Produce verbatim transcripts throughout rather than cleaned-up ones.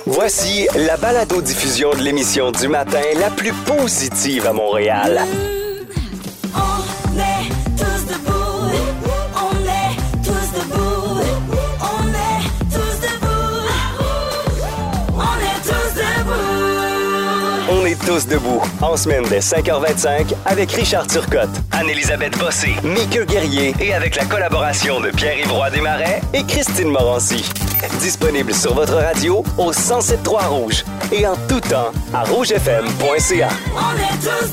Voici la balado-diffusion de l'émission du matin la plus positive à Montréal. On est tous debout, on est tous debout, on est tous debout, on est tous debout. On est tous debout, en semaine dès cinq heures vingt-cinq, avec Richard Turcotte, Anne-Élisabeth Bossé, Mickey Guerrier et avec la collaboration de Pierre-Yves Roy Desmarais et Christine Morancy. Disponible sur votre radio au cent sept point trois Rouge et en tout temps à rouge f m point c a. On est tous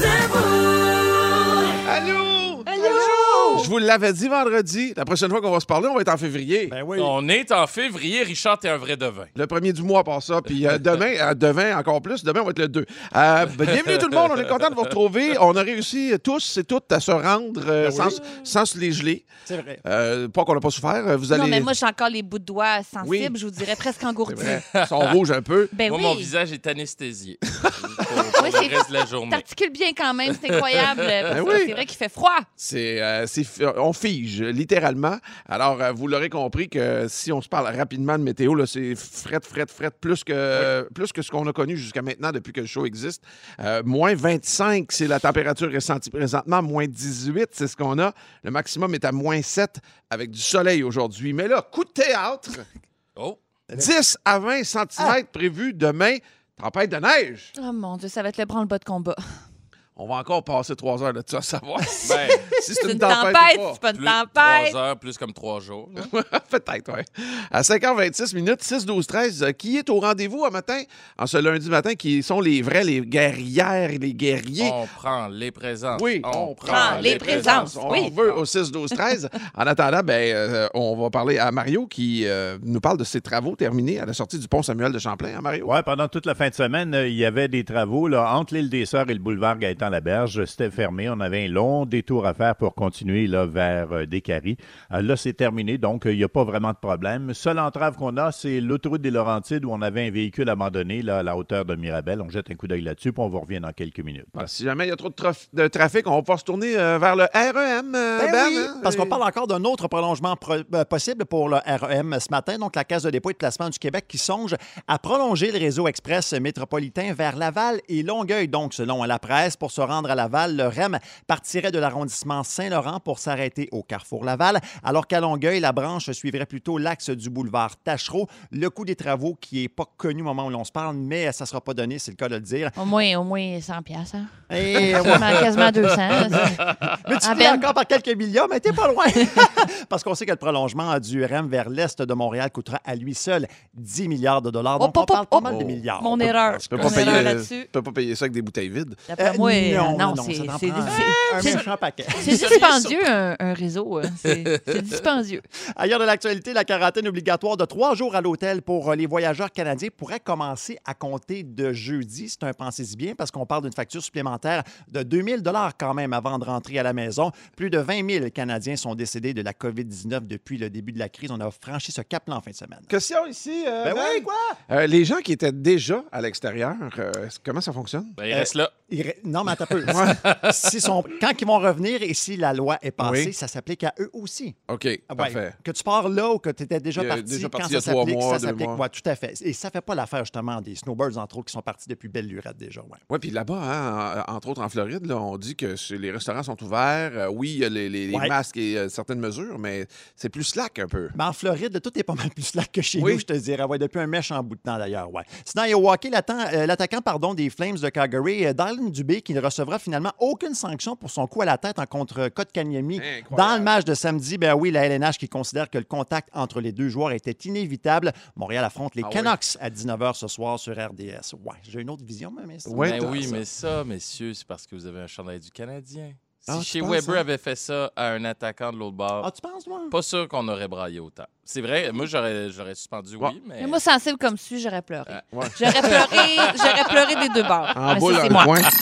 debout. Allô? Allô? Je vous l'avais dit vendredi. La prochaine fois qu'on va se parler, on va être en février. Ben oui. On est en février. Richard, t'es un vrai devin. Le premier du mois, par ça. Puis euh, demain, euh, demain encore plus. Demain, on va être le deux. Euh, bienvenue tout le monde. On est content de vous retrouver. On a réussi tous et toutes à se rendre euh, Ben oui. sans, sans se les geler. C'est vrai. Euh, pas qu'on n'a pas souffert. Vous allez... Non, mais moi, j'ai encore les bouts de doigts sensibles, Oui. je vous dirais presque C'est engourdis. vrai. Ils sont rouges un peu. Ben Moi, oui. mon visage est anesthésié pour, pour Oui, le c'est- reste de la journée. T'articules bien quand même, c'est incroyable. parce que oui. C'est vrai qu'il fait froid. C'est, euh, c'est, on fige, littéralement. Alors, euh, vous l'aurez compris que si on se parle rapidement de météo, là, c'est fret, fret, fret, plus que, plus que ce qu'on a connu jusqu'à maintenant depuis que le show existe. Euh, moins vingt-cinq, c'est la température ressentie présentement. Moins dix-huit, c'est ce qu'on a. Le maximum est à moins sept avec du soleil aujourd'hui. Mais là, coup de théâtre, Oh! dix à vingt centimètres prévus demain. Tempête de neige. Oh mon Dieu, ça va être le branle-bas de combat. On va encore passer trois heures de ça à savoir si, Ben, si C'est une tempête, c'est pas une plus tempête. trois heures, plus comme trois jours. là. Peut-être, oui. À cinq heures vingt-six minutes, six, douze, treize, euh, qui est au rendez-vous un matin, en ce lundi matin, qui sont les vrais, les guerrières et les guerriers? On prend les présences. Oui, on, prend les présences. On Oui. veut au six, douze, treize. En attendant, ben, euh, on va parler à Mario qui euh, nous parle de ses travaux terminés à la sortie du pont Samuel de Champlain. Hein, Mario? Oui, pendant toute la fin de semaine, euh, il y avait des travaux là, entre l'île des Sœurs et le boulevard Gaétan-Laberge. C'était fermé. On avait un long détour à faire pour continuer là, vers euh, Descaries. Euh, là, c'est terminé, donc il n'y a pas vraiment de problème. Seule entrave qu'on a, c'est l'autoroute des Laurentides où on avait un véhicule abandonné là, à la hauteur de Mirabel. On jette un coup d'œil là-dessus, puis on vous revient dans quelques minutes. Ah, si jamais il y a trop de, traf- de trafic, on va pouvoir se tourner euh, vers le R E M, euh, Ben Ben, oui, hein? parce qu'on Et- parle encore d'un autre prolongement pro- euh, possible pour le R E M ce matin. Donc, la Caisse de dépôt et de placement du Québec qui songe à prolonger le réseau express métropolitain vers Laval et Longueuil. Donc, selon la presse, pour se rendre à Laval, le R E M partirait de l'arrondissement Saint-Laurent pour s'arrêter au carrefour Laval, alors qu'à Longueuil, la branche suivrait plutôt l'axe du boulevard Tachereau. Le coût des travaux qui n'est pas connu au moment où l'on se parle, mais ça ne sera pas donné, c'est le cas de le dire. Au moins, au moins cent piastres. Hein? Et, ouais, Quasiment, quasiment deux cents. Mais tu Ah, dis Ben. encore par quelques millions, mais t'es pas loin. Parce qu'on sait que le prolongement du R E M vers l'est de Montréal coûtera à lui seul dix milliards de dollars. Donc, Oh, on parle oh, pas oh, mal de oh. milliards. Mon On peut- erreur. Tu peux Mon pas payer, erreur tu là-dessus. peux pas payer ça avec des bouteilles vides. D'après Euh, moi, non, non, non, c'est ça t'en c'est- prend c'est- un c'est- méchant paquet. c'est dispendieux, un, un réseau. hein. C'est c'est dispendieux. Ailleurs de l'actualité, la quarantaine obligatoire de trois jours à l'hôtel pour les voyageurs canadiens pourrait commencer à compter de jeudi. C'est un pensez-y bien parce qu'on parle d'une facture supplémentaire de deux mille dollars quand même avant de rentrer à la maison. Plus de vingt mille Canadiens sont décédés de la covid dix-neuf depuis le début de la crise. On a franchi ce cap-là en fin de semaine. Question ici. euh, Ben Ben. oui, quoi? Euh, les gens qui étaient déjà à l'extérieur, euh, comment ça fonctionne? Ben, il reste là. Il re- Non, mais attends un peu. S'ils sont... Quand ils vont revenir et si la loi est passée, Oui. ça s'applique à eux aussi. OK, Ouais. parfait. Que tu pars là ou que tu étais déjà Il y a parti, déjà quand parti il y ça a trois s'applique, mois, ça deux s'applique. mois. Ouais, tout à fait. Et ça fait pas l'affaire, justement, des snowbirds, entre autres, qui sont partis depuis belle lurette déjà. Ouais. Oui, puis là-bas, hein, en- entre autres en Floride, là, on dit que c'est- les restaurants sont ouverts. Euh, oui, il y a les, les- les Ouais. masques et euh, certaines mesures, mais c'est plus slack un peu. Mais en Floride, tout est pas mal plus slack que chez Oui. nous, je te dirais. Ouais, depuis un méchant bout de temps, d'ailleurs. Ouais. Sinon, il y a au hockey, l'attaquant euh, l'attaquant, pardon, des Flames de Calgary, euh, Dylan Dubé, qui ne recevra finalement aucune sanction pour son coup à la tête en contre Kotkaniemi. Incroyable. Dans le match de samedi, ben oui, la L N H qui considère que le contact entre les deux joueurs était inévitable. Montréal affronte les Ah oui. Canucks à dix-neuf heures ce soir sur R D S. Ouais, j'ai une autre vision, mais c'est Ouais, Ben t'as oui, ça. mais ça, messieurs, c'est parce que vous avez un chandail du Canadien. Si Ah, tu chez penses, Weber hein? avait fait ça à un attaquant de l'autre bord, Ah, tu penses, moi? pas sûr qu'on aurait braillé autant. C'est vrai, moi, j'aurais j'aurais suspendu, Ouais. oui, mais... Mais moi, sensible comme tu, j'aurais pleuré. Ah, ouais. J'aurais pleuré, j'aurais pleuré des deux bords. En Mais boule, ça, c'est un moi. coin.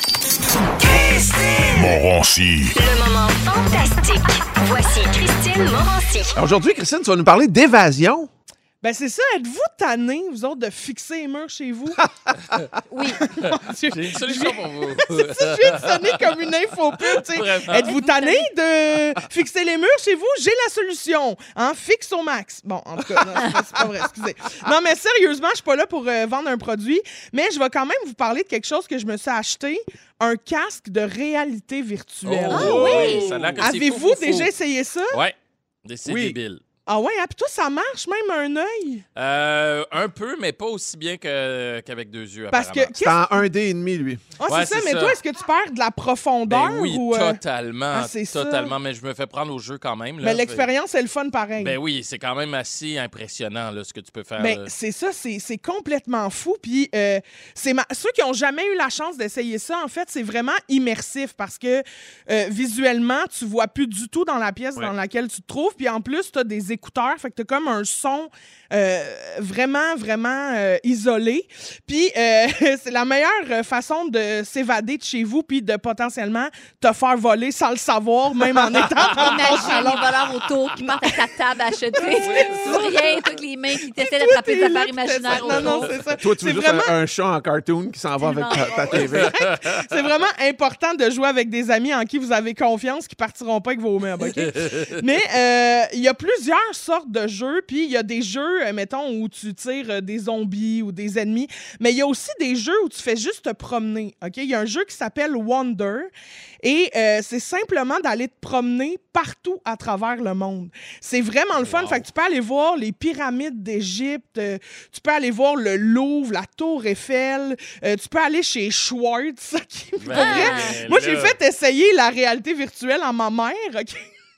Morancy. Le moment fantastique. Voici Christine Morancy. Alors, aujourd'hui, Christine, tu vas nous parler d'évasion. Ben c'est ça, êtes-vous tannés, vous autres, de fixer les murs chez vous? Oui. J'ai une solution pour vous. C'est ça, je viens de sonner comme une info pub, tu sais. Vraiment. Êtes-vous tannés de fixer les murs chez vous? J'ai la solution. Hein? Fixe au max. Bon, en tout cas, non, c'est pas- c'est pas vrai, excusez. Non, mais sérieusement, je suis pas là pour euh, vendre un produit, mais je vais quand même vous parler de quelque chose que je me suis acheté, un casque de réalité virtuelle. Oh, Ah oui! Ça a l'air que c'est Avez-vous fou, fou, fou. déjà essayé ça? Ouais. C'est Oui. débile. Ah ouais, hein? Puis toi, ça marche même à un œil? Euh, un peu, mais pas aussi bien que- qu'avec deux yeux, Parce que... apparemment. C'est en un D et demi, lui. Ah, c'est Ouais, ça, c'est mais ça. toi, est-ce que tu perds de la profondeur? Ben oui, ou, euh, totalement. Ah, c'est ça. totalement, mais je me fais prendre au jeu quand même. Là. Ben, l'expérience, c'est le fun pareil. Ben oui, c'est quand même assez impressionnant là, ce que tu peux faire. Ben, là. c'est ça, c'est c'est complètement fou. Puis, euh, c'est ma- ceux qui n'ont jamais eu la chance d'essayer ça, en fait, c'est vraiment immersif parce que euh, visuellement, tu vois plus du tout dans la pièce Ouais. dans laquelle tu te trouves. Puis en plus, tu as des écouteurs, fait que tu as comme un son euh, vraiment, vraiment euh, isolé. Puis, euh, c'est la meilleure façon de s'évader de chez vous puis de potentiellement te faire voler sans le savoir, même en étant dans ton Imagine salon. les voleurs autour qui partent à ta table à acheter. Pour rien, toutes les mains qui t'essaient d'attraper des T'es là, affaires puis t'essaies- imaginaires Non, non, autour. c'est ça. Toi, tu veux C'est juste vraiment- un, un chat en cartoon qui s'en va avec ta, ta T V. C'est vraiment important de jouer avec des amis en qui vous avez confiance, qui partiront pas avec vos meubles, OK? Mais euh, il y a plusieurs sortes de jeux, puis il y a des jeux, euh, mettons, où tu tires euh, des zombies ou des ennemis, mais il y a aussi des jeux où tu fais juste te promener, OK? Il y a un jeu qui s'appelle Wonder, et euh, c'est simplement d'aller te promener partout à travers le monde. C'est vraiment le fun. Fait que tu peux aller voir les pyramides d'Égypte, euh, tu peux aller voir le Louvre, la Tour Eiffel, euh, tu peux aller chez Schwartz. OK? Pour Ben, vrai, moi, j'ai là. fait essayer la réalité virtuelle à ma mère, OK?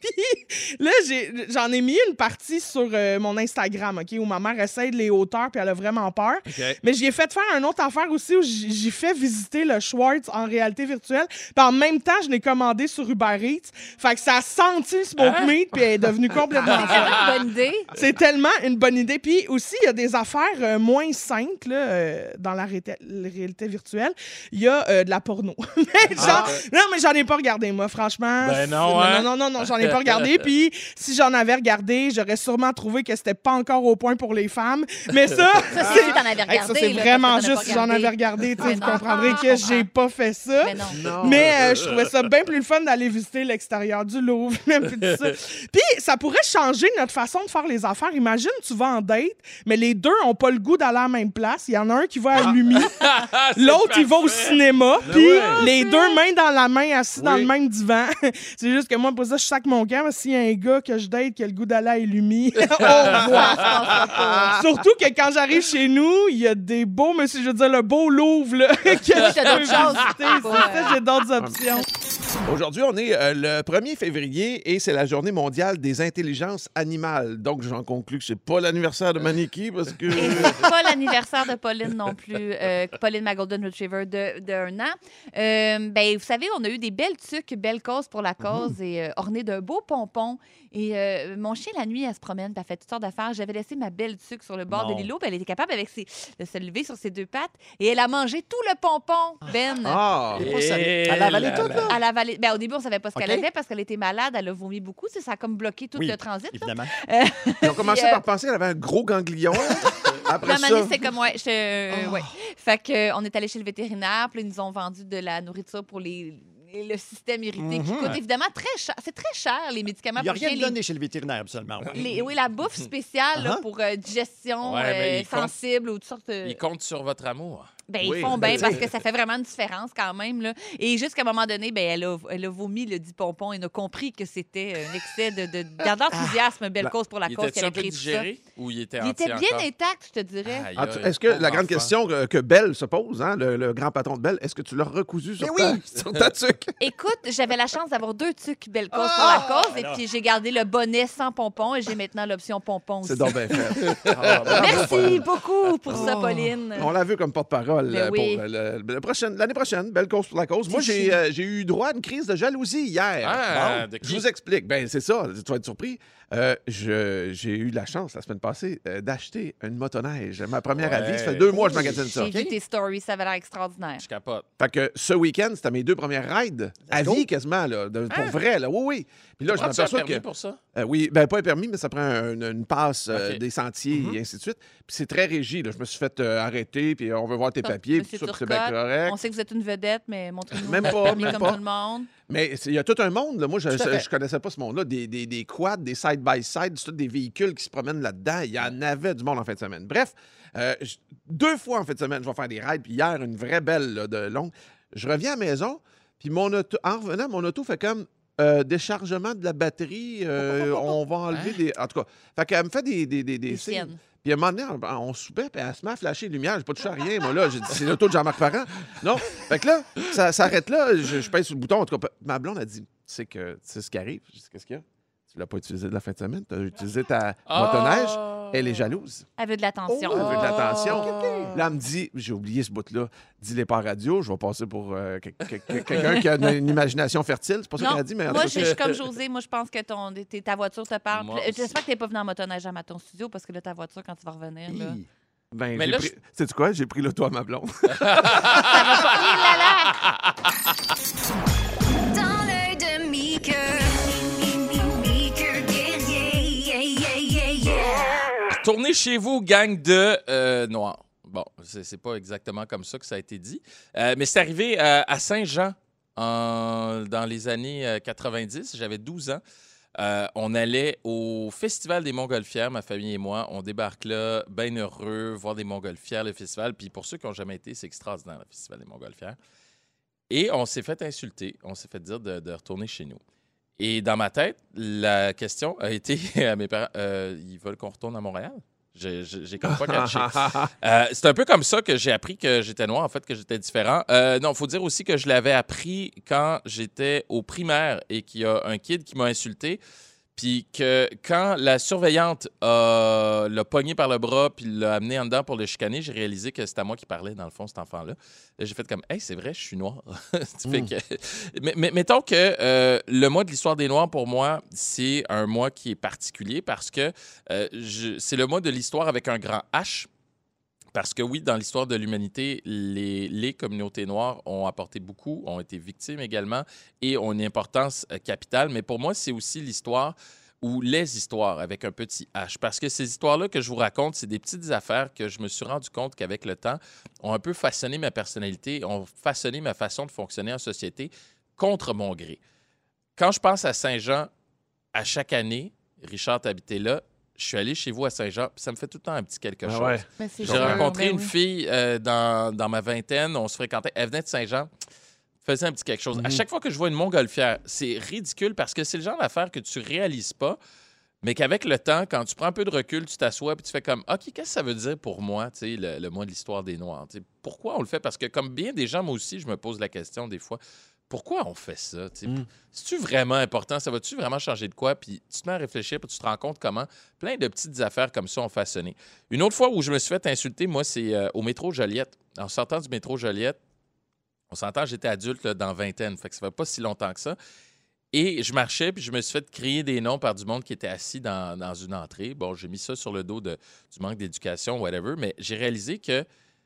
Puis là, j'ai- j'en ai mis une partie sur euh, mon Instagram, OK, où ma mère essaie de les hauteurs, puis elle a vraiment peur. Mais j'y ai fait faire une autre affaire aussi où j'ai j'ai fait visiter le Schwartz en réalité virtuelle. Puis en même temps, je l'ai commandé sur Uber Eats. Fait que ça a senti le smoke Hein? meat, puis elle est devenue complètement C'est folle. vraiment une bonne idée. C'est tellement une bonne idée. Puis aussi, il y a des affaires euh, moins simples là, euh, dans la réalité, la réalité virtuelle. Il y a euh, de la porno. Mais genre- Non, mais j'en ai pas regardé, moi, franchement. Ben non, C'est- hein? non, non, non, non, j'en ai pas regardé. Puis si j'en avais regardé, j'aurais sûrement trouvé que c'était pas encore au point pour les femmes. Mais ça, Ça, c'est si t'en avais Hey, ça, regardé. c'est là, vraiment parce que t'en as juste pas si j'en avais regardé. regardé. tu sais, Mais Vous non, comprendrez je que j'ai comprends. pas fait ça. Mais non. Non. Mais euh, je trouvais ça bien plus le fun d'aller visiter l'extérieur du Louvre. puis tout ça. Puis ça pourrait changer notre façon de faire les affaires. Imagine, tu vas en date, mais les deux ont pas le goût d'aller à la même place. Il y en a un qui va à Lumi, l'autre, il va au cinéma. Puis les deux mains dans la main, assis dans le même divan. C'est juste que moi, pour ça, je sac mon camp. S'il y a un gars que je date qui a le goût d'aller à Lumi, au revoir. Surtout que quand j'arrive chez nous, il y a des beaux, monsieur, je veux dire, le beau Louvre, là, que je t'as d'autres peux choses. visiter. C'est ça, j'ai d'autres options. Aujourd'hui, on est euh, le premier février et c'est la journée mondiale des intelligences animales. Donc, j'en conclus que c'est pas l'anniversaire de Maniki parce que... Et c'est pas l'anniversaire de Pauline non plus, euh, Pauline, ma Golden Retriever de- d'un an. Euh, ben, vous savez, on a eu des belles tuques, belles causes pour la cause et euh, ornées d'un beau pompon. Et euh, mon chien, la nuit, elle se promène, puis elle fait toutes sortes d'affaires. J'avais laissé ma belle tuque sur le bord Non. de l'îlot, puis elle était capable avec ses, de se lever sur ses deux pattes et elle a mangé tout le pompon, Ben. Ah! C'est pas ça. Et Elle a avalé là tout, là. là? Elle a avalé- ben, au début, on savait pas ce qu'elle OK. avait parce qu'elle était malade, elle a vomi beaucoup. Tu sais, ça a comme bloqué tout Oui, le transit. là. Évidemment. Ils ont commencé Puis, euh, par penser qu'elle avait un gros ganglion. Après La ça... manée, c'est comme, ouais, je, euh, ouais. Fait que, euh, on est allé chez le vétérinaire, puis là, ils nous ont vendu de la nourriture pour les, le système irrité qui Mhm. coûte évidemment très cher. C'est très cher, les médicaments Il n'y a pour rien chiens. de Les- donné chez le vétérinaire, absolument. ouais. les- oui, la bouffe spéciale là, Uh-huh. pour euh, digestion Ouais, mais euh, ils comptent- sensible ou toutes sortes de... Il compte sur votre amour. Ben, Oui, ils font ben, bien tu parce sais. que ça fait vraiment une différence quand même. Là. Et jusqu'à un moment donné, ben, elle, a, elle a vomi le dit pompon et a compris que c'était un excès de, de, d'enthousiasme, belle cause pour la Il cause était qu'elle un a peu créé tout ça. digéré ou il était Il entier était bien encore? intact, je te dirais. Aïe, Ah, tu- aïe, Est-ce que pauvre la grande enfant. question que, que Belle se pose, hein, le, le grand patron de Belle, est-ce que tu l'as recousu sur, Mais ta, oui! sur ta tuque? Écoute, j'avais la chance d'avoir deux tucs belle cause pour la cause et alors. puis j'ai gardé le bonnet sans pompon et j'ai maintenant l'option pompon aussi. C'est donc bien fait. Ah, bravo, Merci Pauline. beaucoup pour ça, Oh. Pauline. On l'a vu comme porte-parole. parole Ben euh, oui. pour euh, le- le prochaine- l'année prochaine. Belle cause pour la cause. Moi, j'ai euh, j'ai eu droit à une crise de jalousie hier. Ah, Bon, de qui? je vous explique. Ben, c'est ça. Tu vas être surpris. Euh, je- j'ai eu la chance, la semaine passée, euh, d'acheter une motoneige. Ma première à vie. Ça fait Ouais. deux mois que je magasine ça. J'ai vu tes stories, ça avait l'air extraordinaire. Je capote. Fait que ce week-end, c'était mes deux premières rides à go. vie quasiment, là, de- pour vrai. Là. Oui, oui. Puis là, je Prends-tu un m'aperçois permis que... pour ça? Euh, oui, ben pas un permis, mais ça prend un- une, une passe euh, OK. des sentiers Mhm. et ainsi de suite. Puis c'est très régi. Là. Je me suis fait euh, arrêter, puis on veut voir tes Ça, papiers, Monsieur puis tout ça, puis c'est bien Turcotte, correct. On sait que vous êtes une vedette, mais montrez-nous Même votre pas, permis même comme pas. tout le monde. Mais c'est- il y a tout un monde. Là. Moi, je Tout à fait. ne connaissais pas ce monde-là. Des, des, des quads, des side-by-side, c'est tous des véhicules qui se promènent là-dedans. Il y en avait du monde en fin de semaine. Bref, euh, je- deux fois en fin de semaine, je vais faire des rides. Puis hier, une vraie belle là, de longue. Je reviens à la maison, puis mon auto, en revenant, mon auto fait comme euh, déchargement de la batterie. euh, on va enlever des. En tout cas, fait qu'elle me fait des, des, des, des Des signes. siennes. Puis à un moment donné, on, on soupait, puis elle se met à flasher les lumières. J'ai pas touché à rien, moi, là. J'ai dit, c'est l'auto de Jean-Marc Parent. Non. Fait que là, ça s'arrête là. Je, je pèse sur le bouton. En tout cas, ma blonde a dit, tu sais que c'est ce qui arrive. J'ai dit, qu'est-ce qu'il y a? Tu l'as pas utilisé de la fin de semaine. Tu as utilisé ta motoneige. Elle est jalouse. Elle veut de l'attention. Elle veut de l'attention. Oh. Là, elle me dit, j'ai oublié ce bout-là. Dis-les pas à radio. Je vais passer pour euh, que- que- que- quelqu'un qui a une, une imagination fertile. C'est pas ça Non, qu'elle a dit, mais en moi, tout je cas, je suis comme José. Moi, je pense que ton, t'es- ta voiture te parle. Moi Puis, aussi. J'espère que tu n'es pas venu en motoneige à ton studio parce que là, ta voiture, quand tu vas revenir, là, hi. Ben, Mais j'ai là, pris... Sais-tu quoi? J'ai pris l'auto à ma blonde. ça va pas. Hi, là, là! Dans l'œil de Mickey. Mickey guerrier. Yeah, yeah, yeah, yeah. Tournez chez vous, gang de euh, Noirs. Bon, c'est c'est pas exactement comme ça que ça a été dit. Euh, mais c'est arrivé euh, à Saint-Jean en- dans les années euh, quatre-vingt-dix. J'avais douze ans. Euh, on allait au Festival des Montgolfières, ma famille et moi. On débarque là, bien heureux, voir des Montgolfières, le festival. Puis pour ceux qui n'ont jamais été, c'est extraordinaire, le Festival des Montgolfières. Et on s'est fait insulter. On s'est fait dire de, de retourner chez nous. Et dans ma tête, la question a été à mes parents, euh, ils veulent qu'on retourne à Montréal? J'ai j'ai- j'ai comme pas catché. Euh, c'est un peu comme ça que j'ai appris que j'étais noir, en fait, que j'étais différent. Euh, non, il faut dire aussi que je l'avais appris quand j'étais au primaire et qu'il y a un kid qui m'a insulté. Puis que quand la surveillante a- l'a pogné par le bras puis l'a amené en dedans pour le chicaner, j'ai réalisé que c'était à moi qui parlais, dans le fond, cet enfant-là. Là, j'ai fait comme, hey, c'est vrai, je suis noir. Tu fais que... mais, mais- mettons que euh, le mois de l'histoire des Noirs, pour moi, c'est un mois qui est particulier parce que euh, je- c'est le mois de l'histoire avec un grand H. Parce que oui, dans l'histoire de l'humanité, les, les communautés noires ont apporté beaucoup, ont été victimes également et ont une importance euh, capitale. Mais pour moi, c'est aussi l'histoire ou les histoires avec un petit H. Parce que ces histoires-là que je vous raconte, c'est des petites affaires que je me suis rendu compte qu'avec le temps, ont un peu façonné ma personnalité, ont façonné ma façon de fonctionner en société contre mon gré. Quand je pense à Saint-Jean, à chaque année, Richard, t'habitais là, je suis allé chez vous à Saint-Jean, puis ça me fait tout le temps un petit quelque Ah chose. ouais. Mais c'est J'ai sûr, rencontré ben une oui. fille euh, dans, dans ma vingtaine, on se fréquentait, elle venait de Saint-Jean, faisait un petit quelque chose. À chaque fois que je vois une montgolfière, c'est ridicule parce que c'est le genre d'affaire que tu réalises pas, mais qu'avec le temps, quand tu prends un peu de recul, tu t'assois puis tu fais comme, OK, qu'est-ce que ça veut dire pour moi, tu sais, le, le mois de l'histoire des Noirs? Tu sais, pourquoi on le fait? Parce que comme bien des gens, moi aussi, je me pose la question des fois, pourquoi on fait ça? tu sais? Mm. C'est-tu vraiment important? Ça va-tu vraiment changer de quoi? Puis tu te mets à réfléchir, puis tu te rends compte comment plein de petites affaires comme ça ont façonné. Une autre fois où je me suis fait insulter, moi, c'est euh, au métro Joliette. En sortant du métro Joliette, on s'entend, j'étais adulte là, dans vingtaine, fait que ça fait pas si longtemps que ça. Et je marchais, puis je me suis fait crier des noms par du monde qui était assis dans, dans une entrée. Bon, j'ai mis ça sur le dos de, du manque d'éducation, whatever, mais j'ai réalisé que,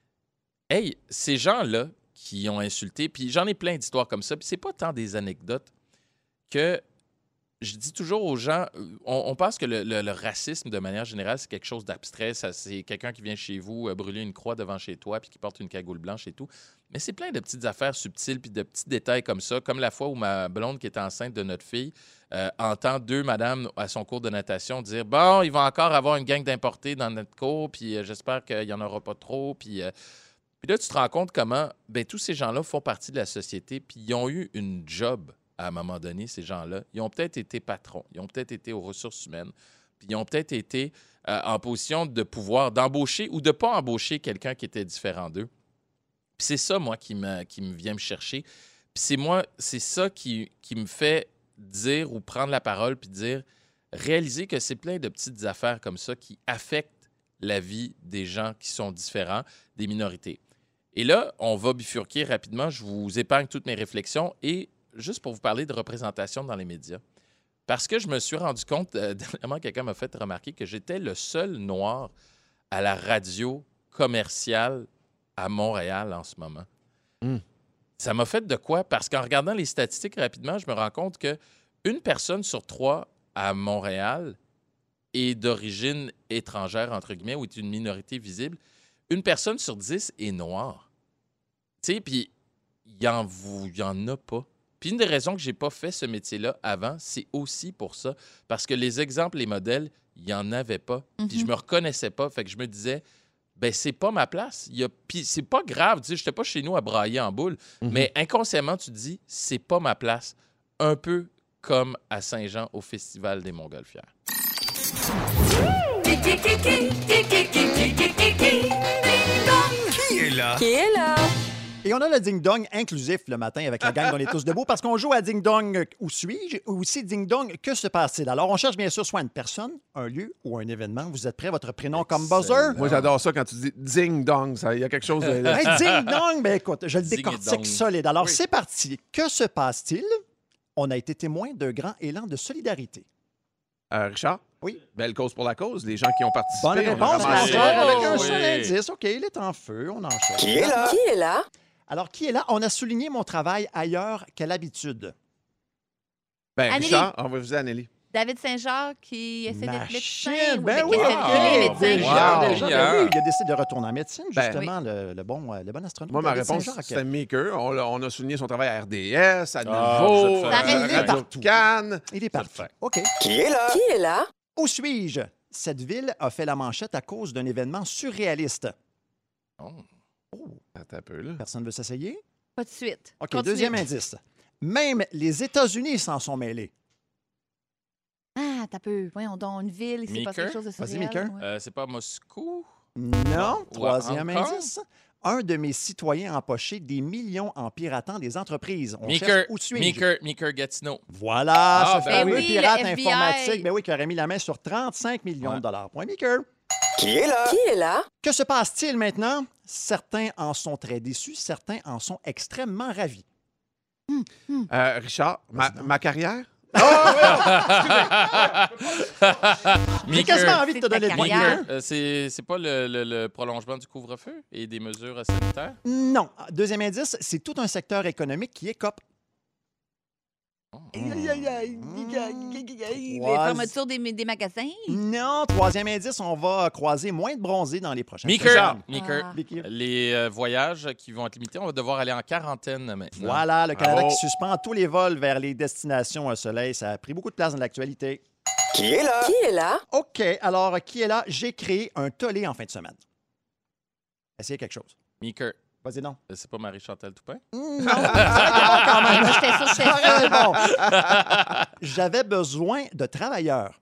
hey, ces gens-là qui ont insulté, puis j'en ai plein d'histoires comme ça, puis c'est pas tant des anecdotes que je dis toujours aux gens, euh, on, on pense que le, le- le racisme, de manière générale, c'est quelque chose d'abstrait. Ça, c'est quelqu'un qui vient chez vous euh, brûler une croix devant chez toi puis qui porte une cagoule blanche et tout. Mais c'est plein de petites affaires subtiles puis de petits détails comme ça, comme la fois où ma blonde, qui est enceinte de notre fille, euh, entend deux madames à son cours de natation dire « Bon, il va encore avoir une gang d'importés dans notre cours, puis euh, j'espère qu'il n'y en aura pas trop. » Puis euh, puis là, tu te rends compte comment ben, tous ces gens-là font partie de la société puis ils ont eu une job à un moment donné, ces gens-là. Ils ont peut-être été patrons, ils ont peut-être été aux ressources humaines, puis ils ont peut-être été euh, en position de pouvoir d'embaucher ou de ne pas embaucher quelqu'un qui était différent d'eux. Puis c'est ça, moi, qui me, qui me vient me chercher. Puis c'est moi, c'est ça qui, qui me fait dire ou prendre la parole puis dire, réaliser que c'est plein de petites affaires comme ça qui affectent la vie des gens qui sont différents, des minorités. Et là, on va bifurquer rapidement. Je vous épargne toutes mes réflexions et juste pour vous parler de représentation dans les médias. Parce que je me suis rendu compte, euh, dernièrement, quelqu'un m'a fait remarquer que j'étais le seul noir à la radio commerciale à Montréal en ce moment. Mm. Ça m'a fait de quoi? Parce qu'en regardant les statistiques rapidement, je me rends compte qu'une personne sur trois à Montréal est d'origine étrangère, entre guillemets, ou est une minorité visible. Une personne sur dix est noire. Tu sais, puis il y en, y en a pas. Puis une des raisons que j'ai pas fait ce métier-là avant, c'est aussi pour ça. Parce que les exemples, les modèles, il n'y en avait pas. Puis Mhm. je me reconnaissais pas. Fait que je me disais, ben c'est pas ma place. Il y a... Puis c'est pas grave. Tu sais, j'étais pas chez nous à brailler en boule. Mhm. Mais inconsciemment, tu te dis, c'est pas ma place. Un peu comme à Saint-Jean au Festival des Montgolfières. Qui est là? Qui est là? Et on a le ding-dong inclusif le matin avec la gang d'On est tous debout parce qu'on joue à ding-dong où suis-je ou aussi ding-dong que se passe-t-il? Alors, on cherche bien sûr soit une personne, un lieu ou un événement. Vous êtes prêts? Votre prénom comme buzzer? Moi, j'adore ça quand tu dis ding-dong. Il y a quelque chose de... Hey, ding-dong! Ben écoute, je le Ding et décortique dong. solide. Alors, Oui. c'est parti. Que se passe-t-il? On a été témoin d'un grand élan de solidarité. Euh, Richard? Oui. Belle cause pour la cause. Les gens qui ont participé. Bonne on a réponse, ramassé- Buzzer, avec un Oui. seul indice. OK, il est en feu, on enchaîne. Qui est là? Qui est là? Alors, qui est là? On a souligné mon travail ailleurs qu'à l'habitude. Ben, Anneli. Richard, on va vous dire Anneli. David Saint-Jacques qui essaie d'être Machine! médecin. Ben ou oui, qui essaie de wow. devenir OK, médecin. déjà, Wow. déjà, ben Brillant. oui, il a décidé de retourner en médecine, Ben, justement, le, le bon, euh, le bon astronaute. Moi, ma David réponse, Saint-Jacques. c'était Maker. On, l'a- on a souligné son travail à R D S, à Ah, Nouveau, vous êtes à fin. Radio Partout. Cannes. Il est parti. fait. OK. Qui est là? Qui est là? Où suis-je? Cette ville a fait la manchette à cause d'un événement surréaliste. Oh. Attends un peu, là. Personne ne veut s'essayer? Pas de suite. OK, Continue. deuxième indice. Même les États-Unis s'en sont mêlés. Ah, t'as peu. Voyons donc, une ville, il s'est passé Maker? quelque chose de Vas-y, surréal. Maker. ouais. Euh, c'est pas Moscou? Non. Ou à Troisième Hong Kong? indice. Un de mes citoyens a empoché des millions en piratant des entreprises. On Meeker, cherche où suis-je? Meeker, Meeker Gatineau. Voilà, Ah, ce ben fameux oui, pirate le F B I. informatique ben oui, qui aurait mis la main sur trente-cinq millions Ouais. de dollars. Point Meeker. Qui est là? Qui est là? Que se passe-t-il maintenant? Certains en sont très déçus, certains en sont extrêmement ravis. Euh, Richard, ma, ma carrière? J'ai quasiment envie de te C'est ta donner le point. carrière. Meeker, euh, c'est c'est pas le, le- le prolongement du couvre-feu et des mesures sanitaires? Non. Deuxième indice, c'est tout un secteur économique qui écope. Les Trois- fermetures des, des magasins. Non. Troisième indice, on va croiser moins de bronzés dans les prochaines Meeker, semaines. Meeker. Ah. Meeker. Les euh, voyages qui vont être limités, on va devoir aller en quarantaine maintenant. Voilà, le Canada Bravo. qui suspend tous les vols vers les destinations au soleil. Ça a pris beaucoup de place dans l'actualité. Qui est là? Qui est là? OK, alors, qui est là? J'ai créé un tollé en fin de semaine. Essayez quelque chose. Meeker, Vas-y, non. euh, c'est pas Marie-Chantal Toupin? Non, ça aurait été bon quand même. Moi, j'étais sûre que Ça c'était aurait été ça. bon. J'avais besoin de travailleurs.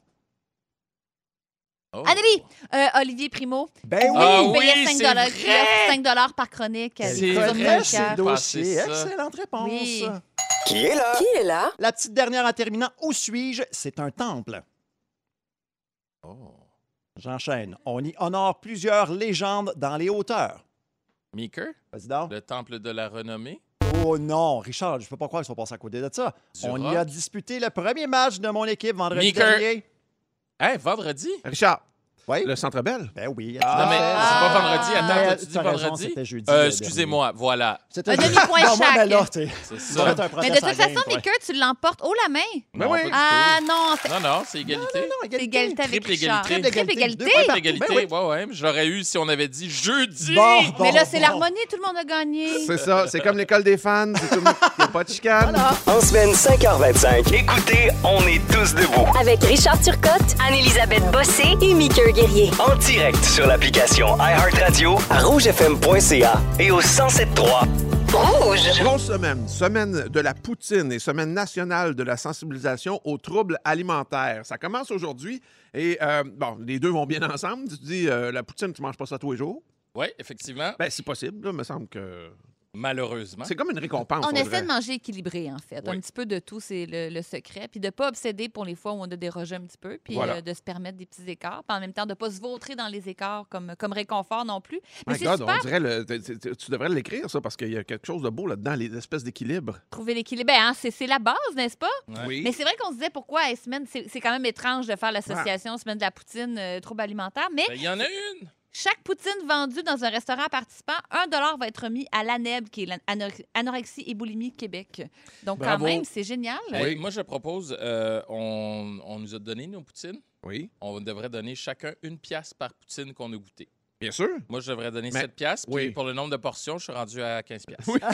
Oh. Anneli, euh, Olivier Primo. Ben oui! Ah il oui, payait c'est cinq dollars, vrai! qui offre cinq dollars par chronique. Elle C'est Sur connaît le ses cœur. dossiers. Passez ça. Excellente réponse. Oui. Qui est là? Qui est là? La petite dernière en terminant. Où suis-je? C'est un temple. Oh. J'enchaîne. On y honore plusieurs légendes dans les hauteurs. Meeker, Vas-y donc. le temple de la renommée. Oh non, Richard, je peux pas croire qu'ils sont passés à côté de ça. Du On y rock. a disputé le premier match de mon équipe vendredi Meeker. dernier. Hey, vendredi? Richard, Oui? le Centre Bell? Ben oui. Non, mais tout à fait. c'est pas vendredi. Mais, Attends, t'as-tu dit t'as raison, vendredi? c'était jeudi, Euh, le excusez-moi, voilà. C'était Un demi-point Bon, moi, chaque. ben là, t'es- C'est tu vas ça. mettre un Mais protest de à toute la game, façon, toi. Maker, tu l'emportes haut la main. Non, oui. pas du Ah tout. non, c'est Non, non, c'est égalité. Non, égalité. égalité avec Triple Richard. égalité. Triple égalité. Deux points Triple partout. égalité, Ben oui. ouais, ouais. mais J'aurais eu si on avait dit jeudi. Bon, bon, Mais là, c'est bon. l'harmonie, tout le monde a gagné. C'est ça, c'est comme l'école des fans. C'est tout le monde- Il n'y a pas de chicane. En semaine cinq heures vingt-cinq, écoutez, on est tous debout. Avec Richard Turcotte, Anne-Élisabeth Bossé et Meeker Guerrier. En direct sur l'application iHeartRadio, à rouge f m point c a et au cent sept point trois. Rouge. Grosse semaine, semaine de la poutine et semaine nationale de la sensibilisation aux troubles alimentaires. Ça commence aujourd'hui et, euh, bon, les deux vont bien ensemble. Tu te dis, euh, la poutine, tu manges pas ça tous les jours? Oui, effectivement. Ben, c'est possible, là, me semble que... Malheureusement. C'est comme une récompense. On on essaie dirait. de manger équilibré, en fait. Oui. Un petit peu de tout, c'est le, le secret. Puis de ne pas obséder pour les fois où on a dérogé un petit peu, puis Voilà. euh, de se permettre des petits écarts. Puis en même temps, de ne pas se vautrer dans les écarts comme, comme réconfort non plus. Mais My c'est God, super on dirait le, tu- tu tu devrais l'écrire, ça, parce qu'il y a quelque chose de beau là-dedans, les espèces d'équilibre. de trouver l'équilibre. Ben, hein, c'est c'est la base, n'est-ce pas? Ouais. Oui. Mais c'est vrai qu'on se disait pourquoi à semaine, c'est c'est quand même étrange de faire l'association semaine de la poutine, euh, trouble alimentaire. Mais Ben, il y en a une. chaque poutine vendue dans un restaurant participant, un dollar va être remis à l'A N E B, qui est l'Anorexie et Boulimie Québec. Donc, Bravo. quand même, c'est génial. Hey, moi, je propose, euh, on, on nous a donné nos poutines. Oui, On devrait donner chacun une pièce par poutine qu'on a goûté. bien sûr. Moi, je devrais donner Mais- sept pièces. Puis oui. pour le nombre de portions, je suis rendu à quinze pièces. Oui.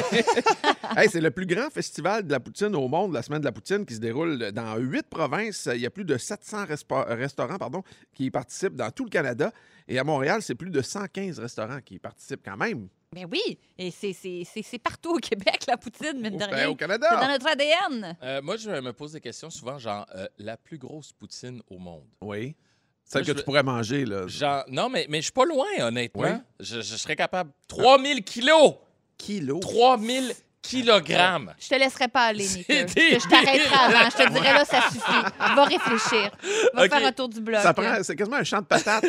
Hey, c'est le plus grand festival de la poutine au monde, la semaine de la poutine, qui se déroule dans huit provinces. Il y a plus de sept cents respa- restaurants pardon, qui y participent dans tout le Canada. Et à Montréal, c'est plus de cent quinze restaurants qui y participent quand même. Mais oui, et c'est- c'est c'est- c'est partout au Québec, la poutine, mine de Ben, rien. au C'est dans Canada. notre A D N. Euh, moi, je me pose des questions souvent, genre, euh, la plus grosse poutine au monde. Oui. Celle Moi, que je tu veux- pourrais manger, là. Genre, non, mais, mais je suis pas loin, honnêtement. Oui. Je, je serais capable. trois mille kilos! Kilos. trois mille kilogrammes! Je te laisserai pas aller, C'est Nick. Je, débile. je t'arrêterai avant. Je te dirais, là, ça suffit. Va réfléchir. Va OK. faire un tour du bloc. Ça prend, c'est quasiment un champ de patates.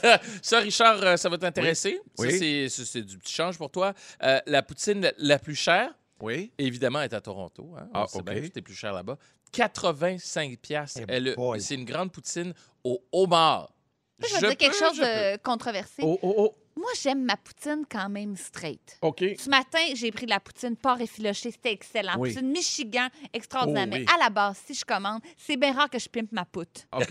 Ça, Richard, euh, ça va t'intéresser. Oui. Ça, c'est- c'est c'est du petit change pour toi. Euh, la poutine la, la plus chère, Oui. évidemment, est à Toronto. Hein? Ah, On sait OK. bien que tout est plus cher là-bas. quatre-vingt-cinq piastres. Eh Elle- boy. C'est une grande poutine au homard. Je vais dire quelque peux, chose je peux. de controversé. Oh, oh, oh. Moi, j'aime ma poutine quand même straight. OK. Ce matin, j'ai pris de la poutine porc effiloché. C'était excellent. Oui. Poutine Michigan, extraordinaire. Oh, Mais oui. à la base, si je commande, c'est bien rare que je pimpe ma poutre. OK. Mais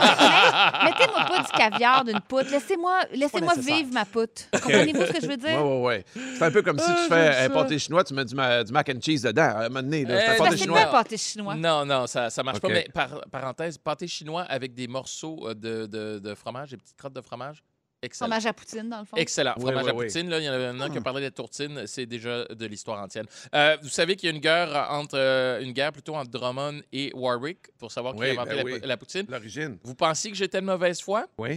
mettez-moi pas du caviar d'une poutre. Laissez-moi laissez nécessaire. vivre ma poutre. Comprenez-vous ce que je veux Oui, dire? oui, oui. C'est un peu comme si Ah, tu j'aime fais un ça. pâté chinois, tu mets du, ma- du mac and cheese dedans. À un moment donné, là, c'est Euh, un Ça, pâté c'est chinois. pas un pâté chinois. Non, non, ça ça marche OK. pas. Mais par, parenthèse, pâté chinois avec des morceaux euh, de, de, de fromage, des petites crottes de fromage. Excellent. Fromage à poutine, dans le fond. Excellent. Oui, Fromage oui, à oui. poutine, là, il y en avait un qui a parlé de tourtine, c'est déjà de l'histoire ancienne. Euh, vous savez qu'il y a une guerre entre euh, une guerre plutôt entre Drummond et Warwick pour savoir qui Oui, a inventé ben la, oui. la poutine. L'origine. Vous pensiez que j'étais de mauvaise foi? Oui.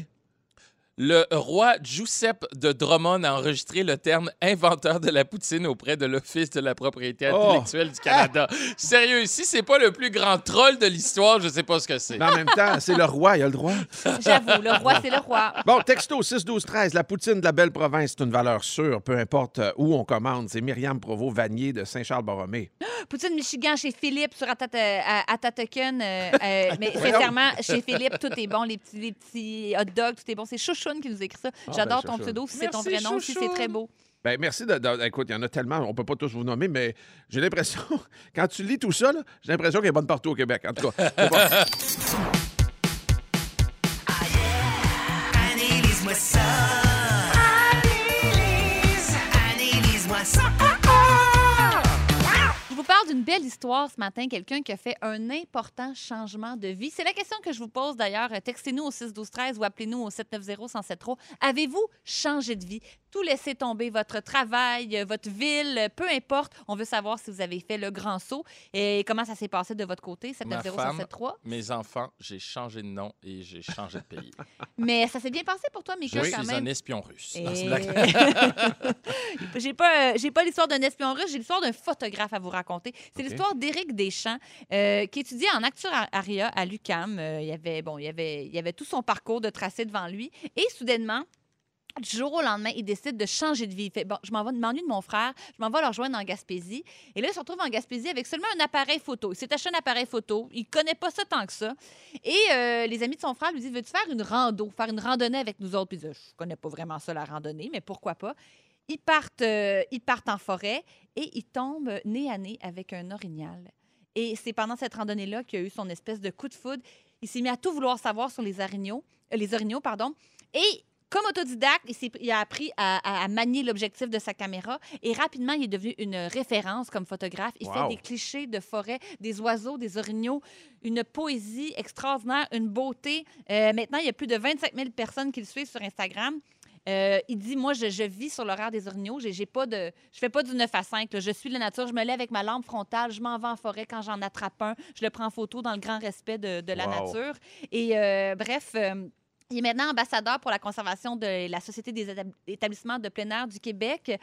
Le roi Giuseppe de Drummond a enregistré le terme inventeur de la poutine auprès de l'Office de la propriété Oh! intellectuelle du Canada. Sérieux, si c'est pas le plus grand troll de l'histoire, je sais pas ce que c'est. Mais en même temps, c'est le roi, il a le droit. J'avoue, le roi, c'est le roi. Bon, texto six douze treize, la poutine de la belle province, c'est une valeur sûre, peu importe euh, où on commande. C'est Myriam Provost-Vanier de Saint-Charles-Borromée. Poutine Michigan chez Philippe sur Atata- à- Atataken. euh, euh, mais sincèrement, chez Philippe, tout est bon. Les petits, les petits hot dogs, tout est bon. C'est Chouchoune qui nous écrit ça. Ah, J'adore ben, ton Chouchoune. pseudo. Si c'est ton Merci, vrai nom, si c'est Chouchoune. très beau. Ben, merci de, de- Écoute, il y en a tellement, on peut pas tous vous nommer, mais j'ai l'impression, quand tu lis tout ça, là, j'ai l'impression qu'elle est bonne partout au Québec. En tout cas, c'est pas- Analyse-moi ça. Analyse, analyse-moi ça. Je vous parle d'une belle histoire ce matin, quelqu'un qui a fait un important changement de vie. C'est la question que je vous pose d'ailleurs. Textez-nous au six douze treize ou appelez-nous au sept neuf zéro, un zéro sept trois. Avez-vous changé de vie? Tout laissé tomber, votre travail, votre ville, peu importe. On veut savoir si vous avez fait le grand saut et comment ça s'est passé de votre côté, sept neuf zéro, un zéro sept trois. Mes enfants, j'ai changé de nom et j'ai changé de pays. Mais ça s'est bien passé pour toi, Mika, Je quand suis même. un espion russe. Et- Non, c'est une blague. j'ai pas, euh, j'ai pas l'histoire d'un espion russe, j'ai l'histoire d'un photographe à vous raconter. C'est OK. l'histoire d'Éric Deschamps, euh, qui étudiait en actuariat à l'U Q A M. Euh, il, y avait, bon, il, y avait, il y avait tout son parcours de tracé devant lui. Et soudainement, du jour au lendemain, il décide de changer de vie. Il fait, bon, je m'en vais m'ennuie de mon frère, je m'en vais le rejoindre en Gaspésie. Et là, il se retrouve en Gaspésie avec seulement un appareil photo. Il s'est acheté un appareil photo. Il connaît pas ça tant que ça. Et euh, les amis de son frère lui disent, veux-tu faire une rando, faire une randonnée avec nous autres? Puis il dit, je connais pas vraiment ça, la randonnée, mais pourquoi pas? Ils partent, euh, ils partent en forêt et ils tombent nez à nez avec un orignal. Et c'est pendant cette randonnée-là qu'il a eu son espèce de coup de foudre. Il s'est mis à tout vouloir savoir sur les orignaux, euh, les orignaux, pardon. Et comme autodidacte, il, s'est- il a appris à, à- à manier l'objectif de sa caméra et rapidement, il est devenu une référence comme photographe. Il Wow. fait des clichés de forêt, des oiseaux, des orignaux, une poésie extraordinaire, une beauté. Euh, maintenant, il y a plus de vingt-cinq mille personnes qui le suivent sur Instagram. Euh, il dit, moi, je, je vis sur l'horaire des orignaux. J'ai, j'ai pas de, je fais pas du neuf à cinq. Là. Je suis la nature. Je me lève avec ma lampe frontale. Je m'en vais en forêt quand j'en attrape un. Je le prends en photo dans le grand respect de, de la Wow. nature. Et euh, bref... euh, il est maintenant ambassadeur pour la conservation de la Société des étab- établissements de plein air du Québec.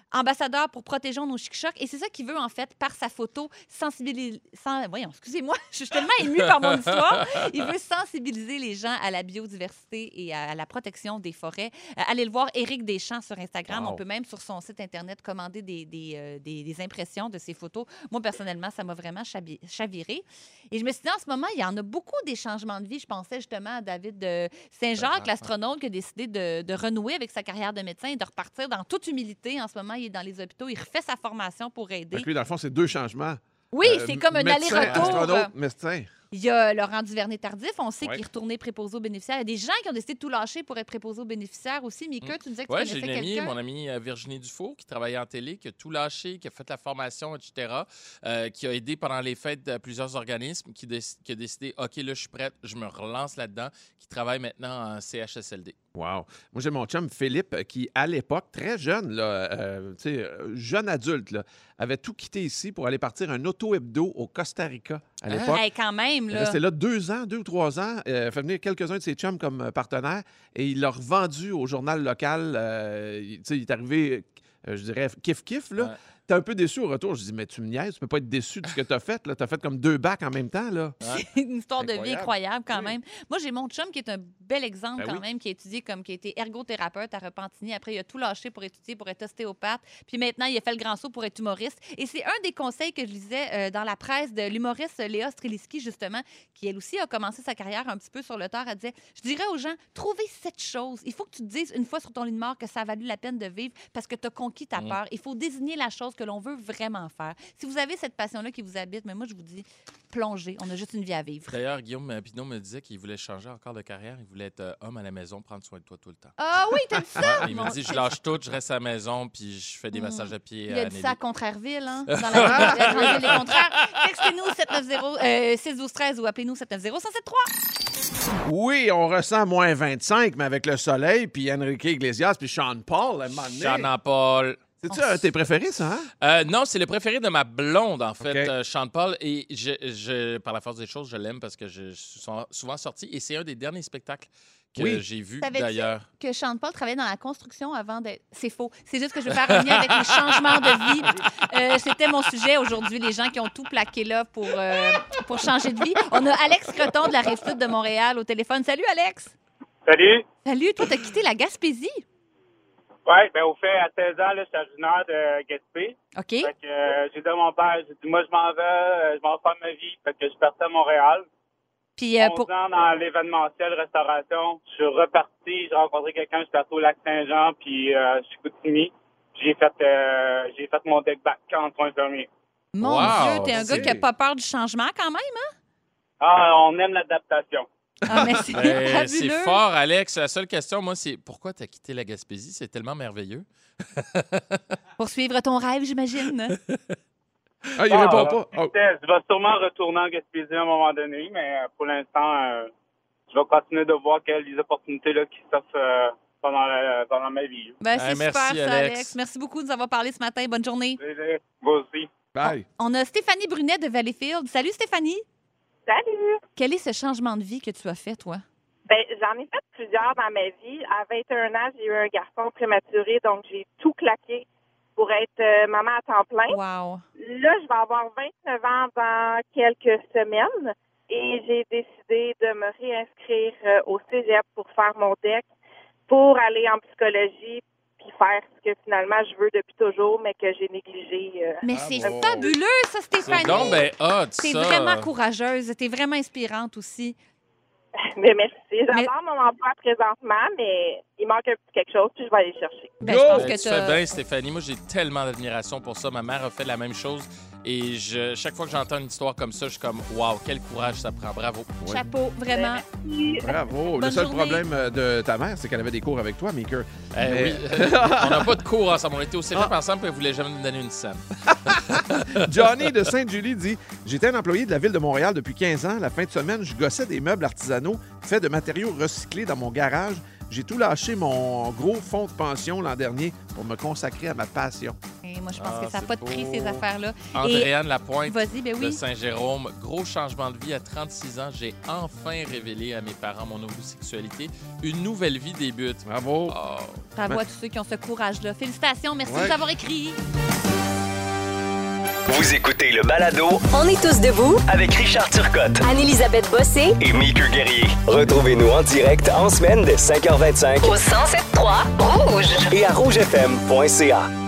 ambassadeur pour Protégeons nos chic-chocs. Et c'est ça qu'il veut, en fait, par sa photo, sensibiliser... Sans... Voyons, excusez-moi, je suis tellement émue par mon histoire. Il veut sensibiliser les gens à la biodiversité et à la protection des forêts. Euh, allez le voir, Éric Deschamps sur Instagram. Wow. On peut même, sur son site Internet, commander des, des, euh, des, des impressions de ses photos. Moi, personnellement, ça m'a vraiment chabi- chaviré. Et je me suis dit, en ce moment, il y en a beaucoup des changements de vie. Je pensais justement à David de Saint-Jacques, l'astronaute, qui a décidé de, de renouer avec sa carrière de médecin et de repartir dans toute humilité. En ce moment, il est dans les hôpitaux. Il refait sa formation pour aider. Fait que lui, dans le fond, c'est deux changements. Oui, Euh, c'est comme un médecin, aller-retour. astronaute, médecin. Il y a Laurent Duvernay-Tardif, on sait Ouais. qu'il est retourné préposé aux bénéficiaires. Il y a des gens qui ont décidé de tout lâcher pour être préposé aux bénéficiaires aussi. Mika, tu disais que Oui, tu j'ai connaissais une amie, quelqu'un. mon amie euh, Virginie Dufour, qui travaillait en télé, qui a tout lâché, qui a fait la formation, et cetera, euh, qui a aidé pendant les fêtes de plusieurs organismes, qui, déc- qui a décidé, OK, là, je suis prête, je me relance là-dedans, qui travaille maintenant en C H S L D. Wow. Moi, j'ai mon chum Philippe qui, à l'époque, très jeune, là, euh, tu sais, euh, jeune adulte, là, avait tout quitté ici pour aller partir un auto-hebdo au Costa Rica à l'époque. Hey, quand même, Il est là. resté là deux ans, deux ou trois ans. Euh, fait venir quelques-uns de ses chums comme euh, partenaires et il l'a revendu au journal local. Euh, il, tu sais, il est arrivé, euh, je dirais, kiff-kiff, là. Ouais. T'es un peu déçu au retour. Je dis, mais tu me niaises, tu peux pas être déçu de ce que t'as fait, là. T'as fait comme deux bacs en même temps, là. C'est une histoire de vie Incroyable. incroyable quand Oui. même. Moi, j'ai mon chum qui est un bel exemple Ben quand oui. même, qui a étudié comme qui a été ergothérapeute à Repentigny. Après, il a tout lâché pour étudier, pour être ostéopathe. Puis maintenant, il a fait le grand saut pour être humoriste. Et c'est un des conseils que je lisais euh, dans la presse de l'humoriste Léa Streliski, justement, qui elle aussi a commencé sa carrière un petit peu sur le tard. Elle disait, je dirais aux gens, trouvez cette chose. Il faut que tu te dises une fois sur ton lit de mort que ça a valu la peine de vivre parce que tu as conquis ta Mm. peur. Il faut désigner la chose que l'on veut vraiment faire. Si vous avez cette passion-là qui vous habite, mais moi, je vous dis, plongez. On a juste une vie à vivre. D'ailleurs, Guillaume euh, Pinot me disait qu'il voulait changer encore de carrière. Il voulait être euh, homme à la maison, prendre soin de toi tout le temps. Ah oui, t'as dit ça? Ouais, il me Mon- dit, je lâche tout, je reste à la maison, puis je fais des Mm. massages à pied Il à a dit Nelly. ça à Contraireville, hein? Dans la ville des contraires. Textez-nous sept neuf zéro, euh, six douze treize ou appelez-nous sept neuf zéro, un sept trois. Oui, on ressent moins vingt-cinq, mais avec le soleil, puis Enrique Iglesias, puis Sean Paul, à un moment donné. Jean Paul. C'est-tu un de tes préférés, ça, hein? Euh, non, c'est le préféré de ma blonde, en fait, OK. euh, Sean Paul. Et je, je- par la force des choses, je l'aime parce que je suis souvent- souvent sorti. Et c'est un des derniers spectacles que Oui. j'ai vu Savais-tu d'ailleurs. que Sean Paul travaillait dans la construction avant de... C'est faux. C'est juste que je veux faire un lien avec les changements de vie. Euh, C'était mon sujet aujourd'hui, les gens qui ont tout plaqué là pour, euh, pour changer de vie. On a Alex Creton de la Rive-Sud de Montréal au téléphone. Salut, Alex. Salut. Salut. Toi, t'as quitté la Gaspésie. Oui, ben au fait, à seize ans, là, je suis originaire de Gaspé. OK. Fait que euh, j'ai dit à mon père, j'ai dit, moi, je m'en vais, euh, je m'en vais faire ma vie. Fait que je suis parti à Montréal. Puis, euh, onze pour... ans dans l'événementiel, restauration. Je suis reparti, j'ai rencontré quelqu'un, je suis parti au Lac-Saint-Jean, puis euh, je suis Chicoutimi. J'ai fait, euh, j'ai fait mon deck back en soins infirmiers. Mon Wow, Dieu, t'es un c'est- gars qui n'a pas peur du changement quand même, hein? Ah, on aime l'adaptation. Ah, mais c'est Ben, c'est fabuleux. fort, Alex. La seule question, moi, c'est pourquoi tu as quitté la Gaspésie? C'est tellement merveilleux. Pour suivre ton rêve, j'imagine. Ah, il Ah, répond euh, pas. Oh. Je vais sûrement retourner en Gaspésie à un moment donné, mais euh, pour l'instant, euh, je vais continuer de voir quelles les opportunités là, qui s'offrent euh, pendant, la- pendant ma vie. Ben, c'est Hey, super, merci, ça, Alex. Alex. Merci beaucoup de nous avoir parlé ce matin. Bonne journée. Désolé, vous aussi. Bye. On a Stéphanie Brunet de Valleyfield. Salut, Stéphanie. Salut! Quel est ce changement de vie que tu as fait, toi? Ben, j'en ai fait plusieurs dans ma vie. À vingt et un ans, j'ai eu un garçon prématuré, donc j'ai tout claqué pour être euh, maman à temps plein. Wow. Là, je vais avoir vingt-neuf ans dans quelques semaines et j'ai décidé de me réinscrire euh, au cégep pour faire mon D E C, pour aller en psychologie puis faire ce que finalement je veux depuis toujours, mais que j'ai négligé. euh. Mais Ah c'est bon. fabuleux, ça, Stéphanie. C'est donc ben hot, T'es ça. vraiment courageuse. T'es vraiment inspirante aussi. Mais merci. J'adore Mais- mon emploi présentement, mais il manque un petit quelque chose, puis je vais aller le chercher. Ben, Go! je pense Ben, que tu fais t'as... bien, Stéphanie. Moi, j'ai tellement d'admiration pour ça. Ma mère a fait la même chose. Et je, chaque fois que j'entends une histoire comme ça, je suis comme, waouh, quel courage ça prend. Bravo. Chapeau, vraiment. Bravo. Le Bonne seul journée. problème euh, de ta mère, c'est qu'elle avait des cours avec toi, Maker. Eh Mais- oui. On n'a pas de cours ensemble. On était au cégep ensemble et elle voulait jamais nous donner une scène. Johnny de Sainte-Julie dit « J'étais un employé de la Ville de Montréal depuis quinze ans. La fin de semaine, je gossais des meubles artisanaux faits de matériaux recyclés dans mon garage. J'ai tout lâché mon gros fonds de pension l'an dernier pour me consacrer à ma passion. Et moi, je pense Ah, que ça n'a c'est pas de prix, beau. ces affaires-là. Andréane Lapointe Vas-y, ben de oui. Saint-Jérôme. Gros changement de vie à trente-six ans. J'ai enfin révélé à mes parents mon homosexualité. Une nouvelle vie débute. Bravo. Oh. Bravo à tous ceux qui ont ce courage-là. Félicitations, merci Ouais. de nous avoir écrit. Vous écoutez le balado On est tous debout. avec Richard Turcotte Anne-Élisabeth Bossé et Mickey Guerrier. Retrouvez-nous en direct en semaine dès cinq heures vingt-cinq au cent sept trois Rouge. et à rougefm point c a.